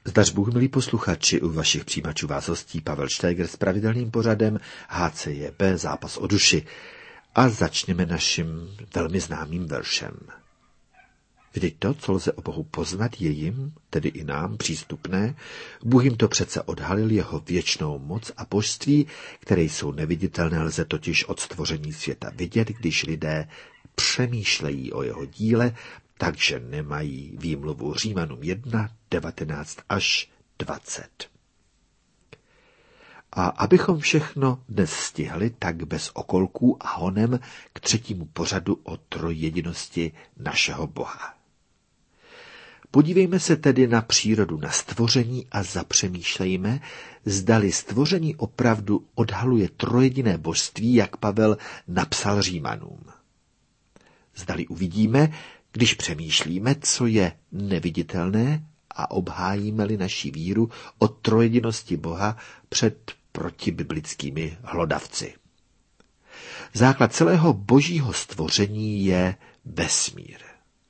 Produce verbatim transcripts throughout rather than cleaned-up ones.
Zdař Bůh, milí posluchači, u vašich přijímačů vás hostí Pavel Štéger s pravidelným pořadem H C J B Zápas o duši. A začněme naším velmi známým veršem. Vždyť to, co lze o Bohu poznat, je jim, tedy i nám, přístupné. Bůh jim to přece odhalil, jeho věčnou moc a božství, které jsou neviditelné, lze totiž od stvoření světa vidět, když lidé přemýšlejí o jeho díle, takže nemají výmluvu. Římanům jedna, devatenáct až dvacet. A abychom všechno dnes stihli, tak bez okolků a honem k třetímu pořadu o trojjedinosti našeho Boha. Podívejme se tedy na přírodu, na stvoření a zapřemýšlejme, zdali stvoření opravdu odhaluje trojjediné božství, jak Pavel napsal Římanům. Zdali uvidíme, když přemýšlíme, co je neviditelné a obhájíme-li naši víru o trojjedinosti Boha před protibiblickými hlodavci. Základ celého božího stvoření je vesmír.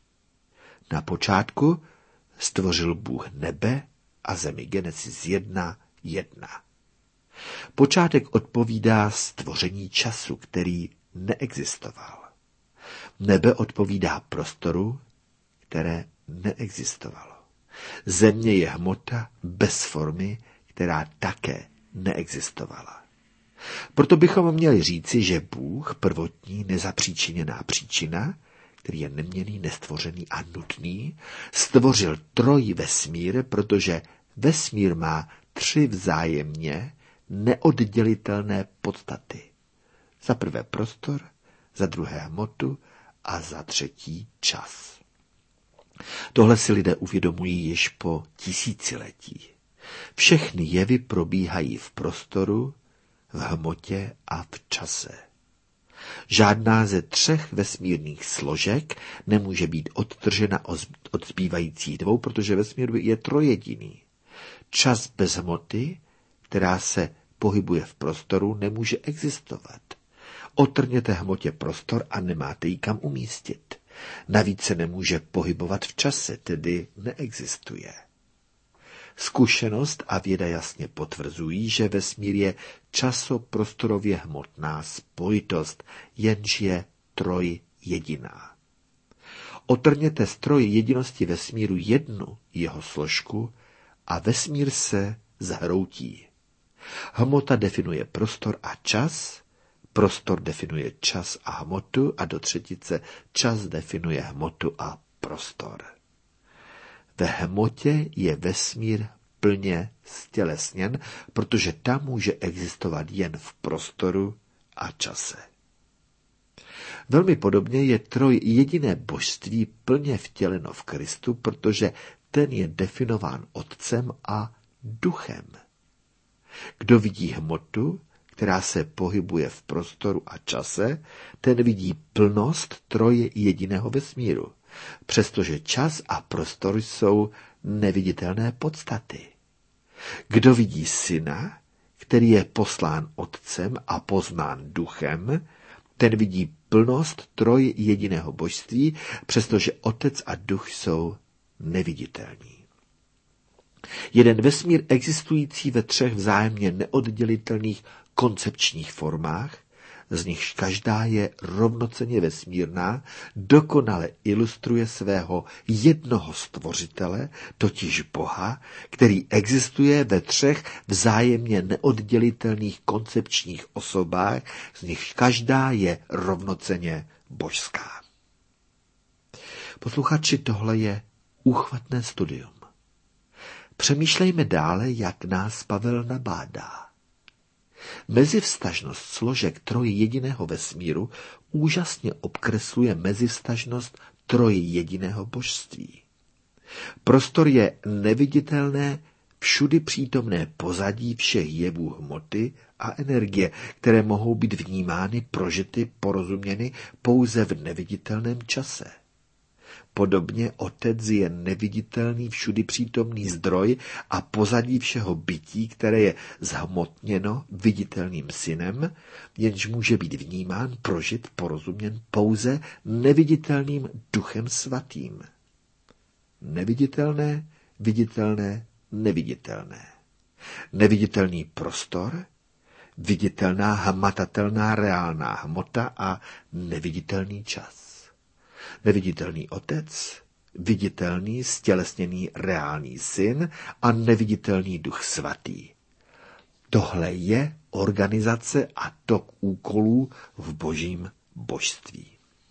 Na počátku stvořil Bůh nebe a zemi. Genesis jedna jedna. Počátek odpovídá stvoření času, který neexistoval. Nebe odpovídá prostoru, které neexistovalo. Země je hmota bez formy, která také neexistovala. Proto bychom měli říci, že Bůh, prvotní nezapříčiněná příčina, který je neměnný, nestvořený a nutný, stvořil troj vesmír, protože vesmír má tři vzájemně neoddělitelné podstaty. Za prvé prostor, za druhé hmotu a za třetí čas. Tohle si lidé uvědomují již po tisíciletí. Všechny jevy probíhají v prostoru, v hmotě a v čase. Žádná ze třech vesmírných složek nemůže být odtržena od zbývajících dvou, protože vesmír je trojjediný. Čas bez hmoty, která se pohybuje v prostoru, nemůže existovat. Otrhněte hmotě prostor a nemáte ji kam umístit. Navíc se nemůže pohybovat v čase, tedy neexistuje. Zkušenost a věda jasně potvrzují, že vesmír je časoprostorově hmotná spojitost, jenž je trojjediná. Otrhněte z trojjedinosti vesmíru jednu jeho složku a vesmír se zhroutí. Hmota definuje prostor a čas, prostor definuje čas a hmotu a do třetice čas definuje hmotu a prostor. Ve hmotě je vesmír plně stělesněn, protože tam může existovat jen v prostoru a čase. Velmi podobně je trojjediné božství plně vtěleno v Kristu, protože ten je definován Otcem a Duchem. Kdo vidí hmotu, která se pohybuje v prostoru a čase, ten vidí plnost trojjediného vesmíru, přestože čas a prostor jsou neviditelné podstaty. Kdo vidí Syna, který je poslán Otcem a poznán Duchem, ten vidí plnost trojjediného božství, přestože Otec a Duch jsou neviditelní. Jeden vesmír existující ve třech vzájemně neoddělitelných koncepčních formách, z nichž každá je rovnocenně vesmírná, dokonale ilustruje svého jednoho stvořitele, totiž Boha, který existuje ve třech vzájemně neoddělitelných koncepčních osobách, z nichž každá je rovnocenně božská. Posluchači, tohle je úchvatné studium. Přemýšlejme dále, jak nás Pavel nabádá. Mezivztažnost složek trojjediného vesmíru úžasně obkresluje mezivztažnost trojjediného božství. Prostor je neviditelné, všudy přítomné pozadí všech jevů hmoty a energie, které mohou být vnímány, prožity, porozuměny pouze v neviditelném čase. Podobně Otec je neviditelný, všudy přítomný zdroj a pozadí všeho bytí, které je zhmotněno viditelným Synem, jenž může být vnímán, prožit, porozuměn pouze neviditelným Duchem Svatým. Neviditelné, viditelné, neviditelné. Neviditelný prostor, viditelná, hmatatelná, reálná hmota a neviditelný čas. Neviditelný otec, viditelný, stělesněný, reálný syn a neviditelný duch svatý. Tohle je organizace a tok úkolů v božím božství.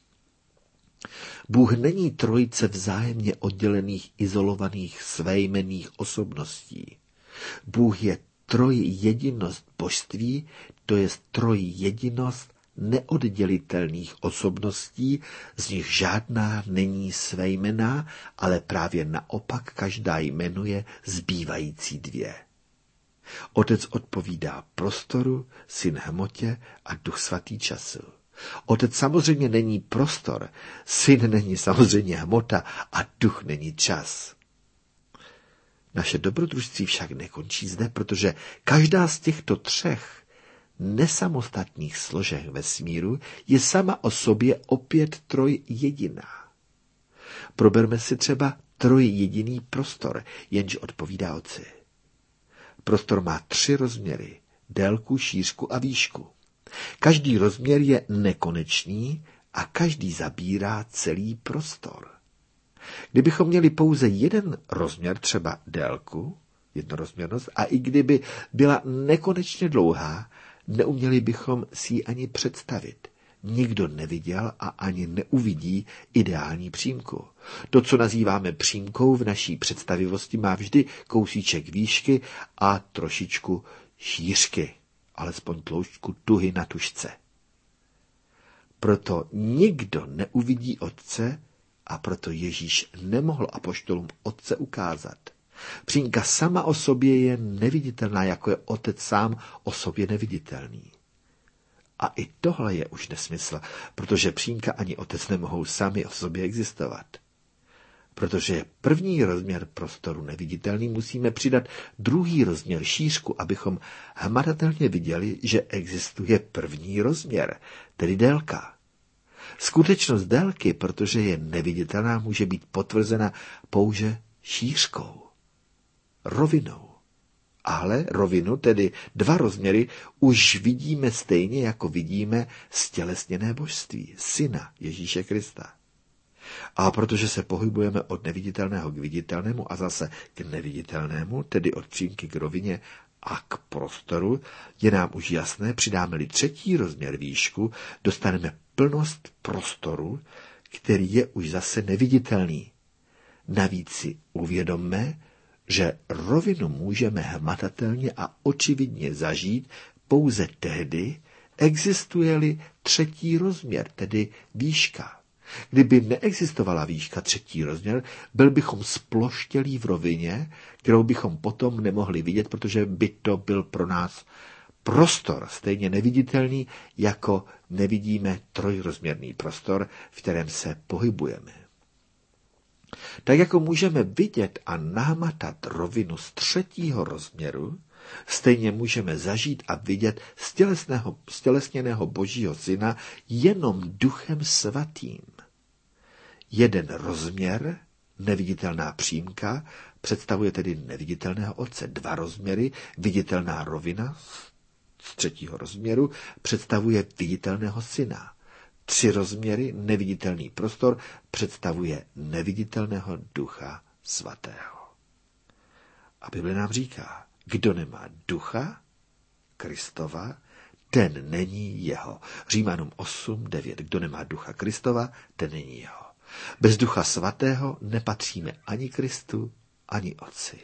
Bůh není trojice vzájemně oddělených, izolovaných, svéjmenných osobností. Bůh je trojjedinost božství, to je trojjedinost neoddělitelných osobností, z nich žádná není svéjmenná, ale právě naopak každá jmenuje zbývající dvě. Otec odpovídá prostoru, syn hmotě a duch svatý času. Otec samozřejmě není prostor, syn není samozřejmě hmota a duch není čas. Naše dobrodružství však nekončí zde, protože každá z těchto třech nesamostatných složek vesmíru je sama o sobě opět trojjediná. Proberme si třeba trojjediný prostor, jenž odpovídá Otci. Prostor má tři rozměry, délku, šířku a výšku. Každý rozměr je nekonečný a každý zabírá celý prostor. Kdybychom měli pouze jeden rozměr, třeba délku, jednorozměrnost, a i kdyby byla nekonečně dlouhá, neuměli bychom si ji ani představit. Nikdo neviděl a ani neuvidí ideální přímku. To, co nazýváme přímkou v naší představivosti, má vždy kousíček výšky a trošičku šířky, alespoň tloušťku tuhy na tužce. Proto nikdo neuvidí Otce a proto Ježíš nemohl apoštolům Otce ukázat. Přímka sama o sobě je neviditelná, jako je Otec sám o sobě neviditelný. A i tohle je už nesmysl, protože přímka ani Otec nemohou sami o sobě existovat. Protože je první rozměr prostoru neviditelný, musíme přidat druhý rozměr šířku, abychom hmatatelně viděli, že existuje první rozměr, tedy délka. Skutečnost délky, protože je neviditelná, může být potvrzena pouze šířkou, rovinou. Ale rovinu, tedy dva rozměry, už vidíme stejně, jako vidíme stělesněné božství, syna Ježíše Krista. A protože se pohybujeme od neviditelného k viditelnému a zase k neviditelnému, tedy od přímky k rovině a k prostoru, je nám už jasné, přidáme-li třetí rozměr výšku, dostaneme plnost prostoru, který je už zase neviditelný. Navíc si uvědomme, že rovinu můžeme hmatatelně a očividně zažít pouze tehdy, existuje-li třetí rozměr, tedy výška. Kdyby neexistovala výška třetí rozměr, byl bychom sploštělí v rovině, kterou bychom potom nemohli vidět, protože by to byl pro nás prostor stejně neviditelný, jako nevidíme trojrozměrný prostor, v kterém se pohybujeme. Tak jako můžeme vidět a nahmatat rovinu z třetího rozměru, stejně můžeme zažít a vidět stělesněného Božího syna jenom Duchem svatým. Jeden rozměr, neviditelná přímka, představuje tedy neviditelného Otce. Dva rozměry, viditelná rovina z třetího rozměru, představuje viditelného syna. Tři rozměry, neviditelný prostor, představuje neviditelného Ducha svatého. A Bible nám říká, kdo nemá Ducha Kristova, ten není jeho. Římanům osm devět. Kdo nemá Ducha Kristova, ten není jeho. Bez Ducha svatého nepatříme ani Kristu, ani Otci.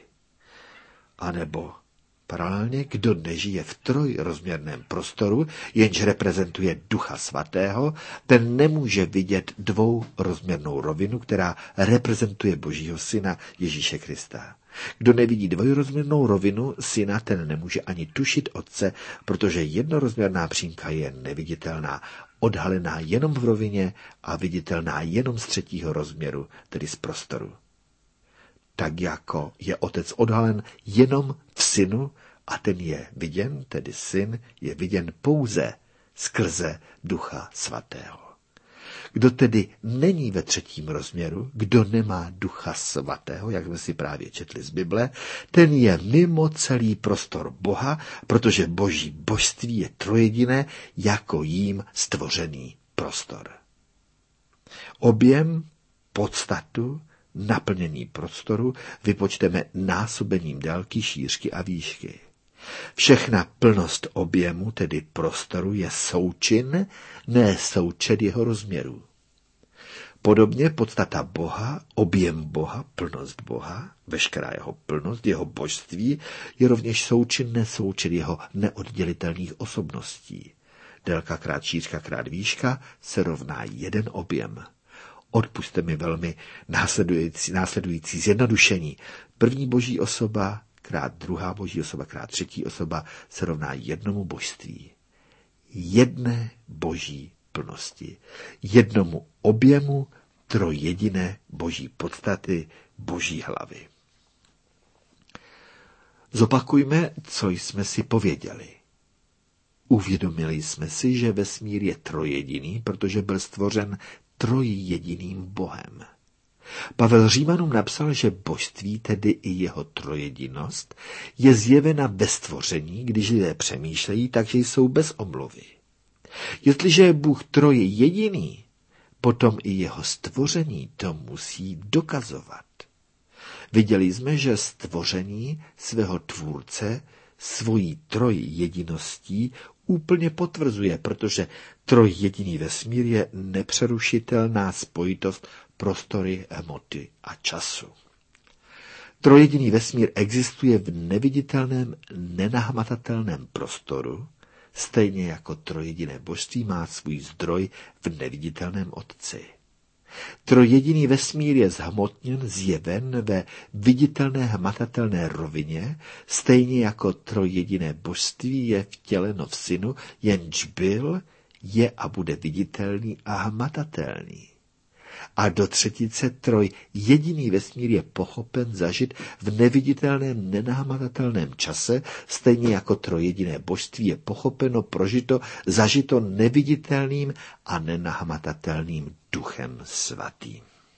A nebo paralelně, kdo nežije v trojrozměrném prostoru, jenž reprezentuje Ducha svatého, ten nemůže vidět dvourozměrnou rovinu, která reprezentuje Božího syna Ježíše Krista. Kdo nevidí dvojrozměrnou rovinu syna, ten nemůže ani tušit Otce, protože jednorozměrná přímka je neviditelná, odhalená jenom v rovině a viditelná jenom z třetího rozměru, tedy z prostoru. Tak jako je Otec odhalen jenom v synu a ten je viděn, tedy syn je viděn pouze skrze Ducha svatého. Kdo tedy není ve třetím rozměru, kdo nemá Ducha Svatého, jak jsme si právě četli z Bible, ten je mimo celý prostor Boha, protože Boží božství je trojediné jako jím stvořený prostor. Objem, podstatu, naplnění prostoru vypočteme násobením délky, šířky a výšky. Všechna plnost objemu, tedy prostoru, je součin, ne součet jeho rozměrů. Podobně podstata Boha, objem Boha, plnost Boha, veškerá jeho plnost, jeho božství, je rovněž součin, ne součet jeho neoddělitelných osobností. Délka krát šířka krát výška se rovná jeden objem. Odpusťte mi velmi následující, následující zjednodušení. První boží osoba krát druhá boží osoba krát třetí osoba se rovná jednomu božství. Jedné boží plnosti. Jednomu objemu trojjediné boží podstaty, boží hlavy. Zopakujme, co jsme si pověděli. Uvědomili jsme si, že vesmír je trojjediný, protože byl stvořen trojjediným Bohem. Pavel Římanům napsal, že božství, tedy i jeho trojjedinost, je zjevena ve stvoření, když lidé přemýšlejí, takže jsou bez omluvy. Jestliže je Bůh trojjediný, potom i jeho stvoření to musí dokazovat. Viděli jsme, že stvoření svého tvůrce svojí trojjediností úplně potvrzuje, protože trojjediný vesmír je nepřerušitelná spojitost prostory, hmoty a času. Trojjediný vesmír existuje v neviditelném, nenahmatatelném prostoru, stejně jako trojjediné božství má svůj zdroj v neviditelném Otci. Trojjediný vesmír je zhmotněn, zjeven ve viditelné hmatatelné rovině, stejně jako trojjediné božství je vtěleno v Synu, jenž byl, je a bude viditelný a hmatatelný. A do třetice troj jediný vesmír je pochopen, zažit v neviditelném, nenahmatatelném čase, stejně jako trojjediné božství je pochopeno, prožito, zažito neviditelným a nenahmatatelným Duchem Svatým.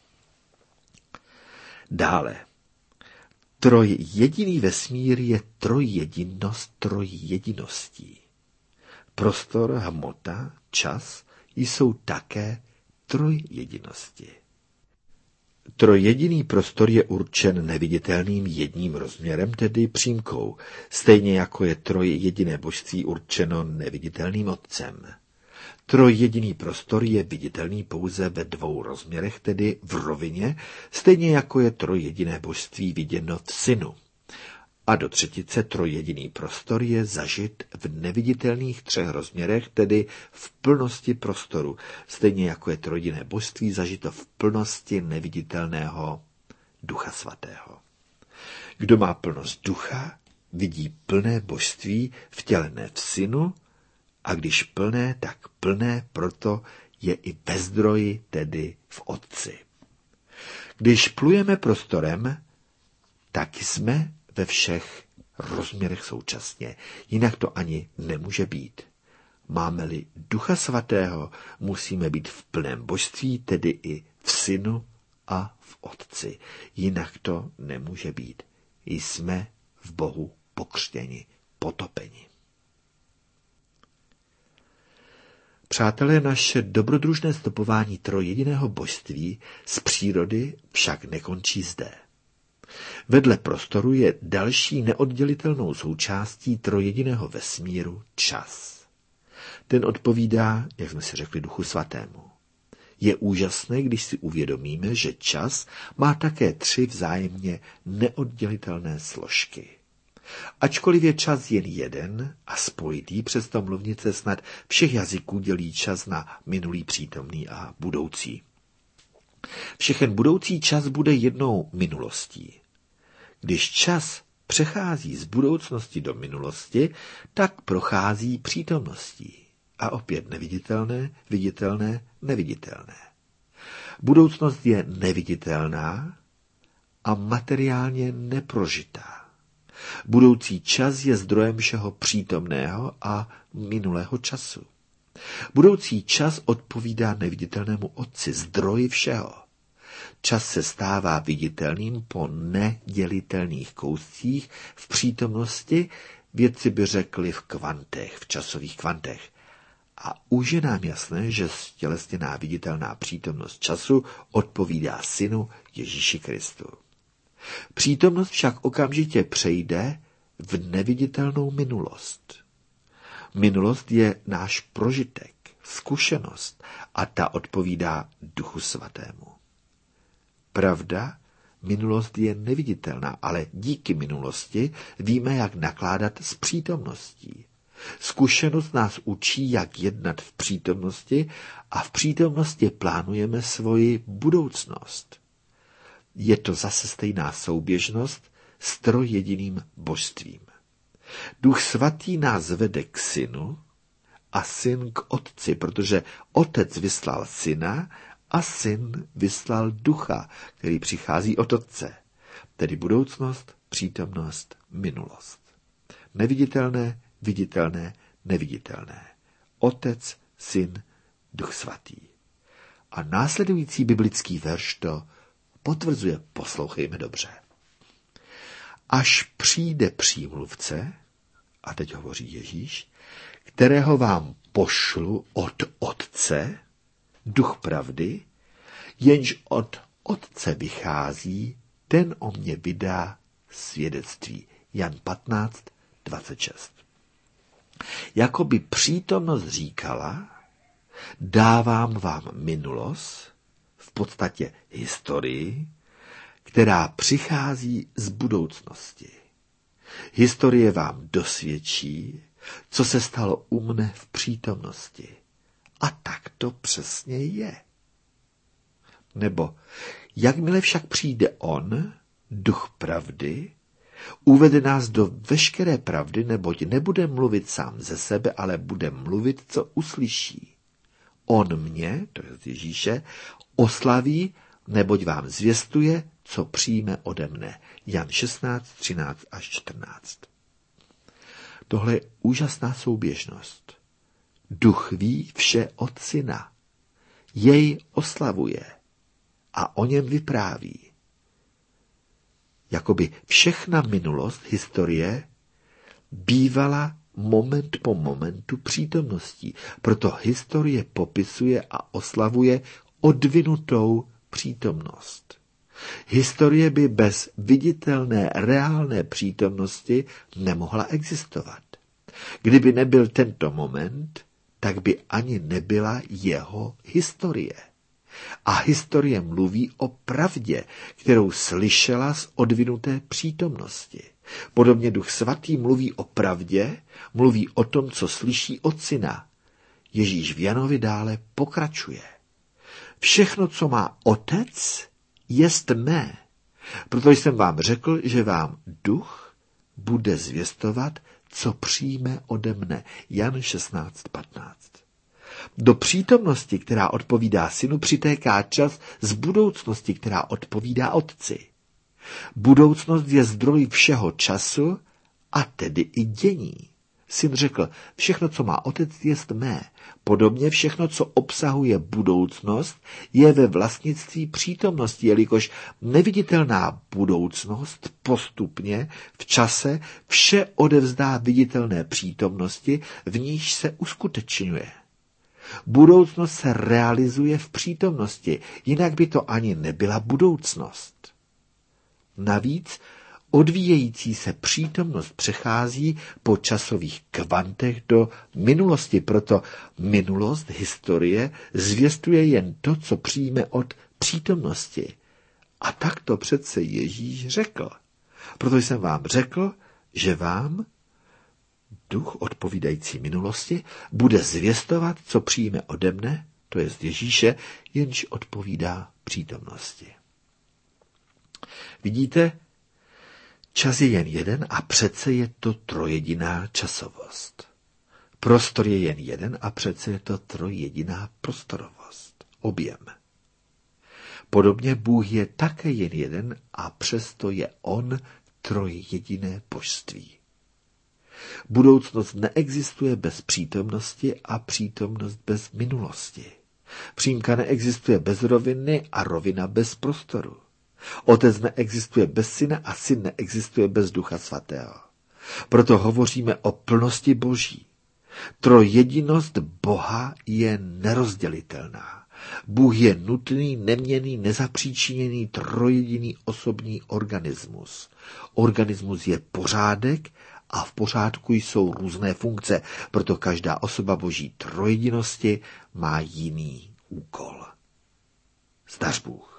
Dále. Trojjediný vesmír je trojjedinnost trojjediností. Prostor, hmota, čas jsou také trojjedinosti. Trojjediný prostor je určen neviditelným jedním rozměrem, tedy přímkou, stejně jako je trojjediné božství určeno neviditelným Otcem. Trojjediný prostor je viditelný pouze ve dvou rozměrech, tedy v rovině, stejně jako je trojjediné božství viděno v Synu. A do třetice trojjediný prostor je zažit v neviditelných třech rozměrech, tedy v plnosti prostoru, stejně jako je trojjediné božství zažito v plnosti neviditelného Ducha Svatého. Kdo má plnost ducha, vidí plné božství vtělené v Synu, a když plné, tak plné proto je i ve zdroji, tedy v Otci. Když plujeme prostorem, tak jsme ve všech rozměrech současně, jinak to ani nemůže být. Máme-li Ducha Svatého, musíme být v plném božství, tedy i v Synu a v Otci. Jinak to nemůže být. Jsme v Bohu pokřtěni, potopeni. Přátelé, naše dobrodružné stopování trojjediného božství z přírody však nekončí zde. Vedle prostoru je další neoddělitelnou součástí trojjediného vesmíru čas. Ten odpovídá, jak jsme si řekli, Duchu Svatému. Je úžasné, když si uvědomíme, že čas má také tři vzájemně neoddělitelné složky. Ačkoliv je čas jen jeden a spojitý, přesto mluvnice snad všech jazyků dělí čas na minulý, přítomný a budoucí. Všechen budoucí čas bude jednou minulostí. Když čas přechází z budoucnosti do minulosti, tak prochází přítomností. A opět neviditelné, viditelné, neviditelné. Budoucnost je neviditelná a materiálně neprožitá. Budoucí čas je zdrojem všeho přítomného a minulého času. Budoucí čas odpovídá neviditelnému Otci, zdroji všeho. Čas se stává viditelným po nedělitelných kouscích v přítomnosti, vědci by řekli v kvantech, v časových kvantech. A už je nám jasné, že stělesněná viditelná přítomnost času odpovídá Synu Ježíši Kristu. Přítomnost však okamžitě přejde v neviditelnou minulost. Minulost je náš prožitek, zkušenost a ta odpovídá Duchu Svatému. Pravda, minulost je neviditelná, ale díky minulosti víme, jak nakládat s přítomností. Zkušenost nás učí, jak jednat v přítomnosti a v přítomnosti plánujeme svoji budoucnost. Je to zase stejná souběžnost s trojediným božstvím. Duch Svatý nás vede k Synu a Syn k Otci, protože Otec vyslal Syna a Syn vyslal Ducha, který přichází od Otce, tedy budoucnost, přítomnost, minulost. Neviditelné, viditelné, neviditelné. Otec, Syn, Duch Svatý. A následující biblický verš to potvrzuje, poslouchejme dobře. Až přijde přímluvce, a teď hovoří Ježíš, kterého vám pošlu od Otce, Duch pravdy, jenž od Otce vychází, ten o mě vydá svědectví. Jan patnáct, dvacet šest. Jakoby přítomnost říkala, dávám vám minulost, v podstatě historii, která přichází z budoucnosti. Historie vám dosvědčí, co se stalo u mne v přítomnosti. A tak to přesně je. Nebo, jakmile však přijde on, Duch pravdy, uvede nás do veškeré pravdy, neboť nebude mluvit sám ze sebe, ale bude mluvit, co uslyší. On mě, to je z Ježíše, oslaví, neboť vám zvěstuje, co přijme ode mne. Jan šestnáct, třináct až čtrnáct. Tohle je úžasná souběžnost. Duch ví vše od Syna. Jej oslavuje a o něm vypráví. Jakoby všechna minulost, historie, bývala moment po momentu přítomností. Proto historie popisuje a oslavuje odvinutou přítomnost. Historie by bez viditelné, reálné přítomnosti nemohla existovat. Kdyby nebyl tento moment, tak by ani nebyla jeho historie. A historie mluví o pravdě, kterou slyšela z odvinuté přítomnosti. Podobně Duch Svatý mluví o pravdě, mluví o tom, co slyší od Syna. Ježíš v Janovi dále pokračuje. Všechno, co má Otec, jest mé. Proto jsem vám řekl, že vám Duch bude zvěstovat, co přijme ode mne. Jan šestnáct patnáct. Do přítomnosti, která odpovídá Synu, přitéká čas z budoucnosti, která odpovídá Otci. Budoucnost je zdroj všeho času a tedy i dění. Syn řekl, všechno, co má Otec, jest mé. Podobně všechno, co obsahuje budoucnost, je ve vlastnictví přítomnosti, jelikož neviditelná budoucnost postupně v čase vše odevzdá viditelné přítomnosti, v níž se uskutečňuje. Budoucnost se realizuje v přítomnosti, jinak by to ani nebyla budoucnost. Navíc odvíjející se přítomnost přechází po časových kvantech do minulosti, proto minulost, historie, zvěstuje jen to, co přijme od přítomnosti. A tak to přece Ježíš řekl. Proto jsem vám řekl, že vám Duch odpovídající minulosti bude zvěstovat, co přijme ode mne, to je z Ježíše, jenž odpovídá přítomnosti. Vidíte, čas je jen jeden a přece je to trojediná časovost. Prostor je jen jeden a přece je to trojediná prostorovost. Objem. Podobně Bůh je také jen jeden a přesto je on trojjediné božství. Budoucnost neexistuje bez přítomnosti a přítomnost bez minulosti. Přímka neexistuje bez roviny a rovina bez prostoru. Otec neexistuje bez syna a syn neexistuje bez Ducha svatého. Proto hovoříme o plnosti Boží. Trojedinost Boha je nerozdělitelná. Bůh je nutný, neměnný, nezapříčiněný, trojediný osobní organismus. Organismus je pořádek a v pořádku jsou různé funkce, proto každá osoba Boží trojedinosti má jiný úkol. Zdař Bůh.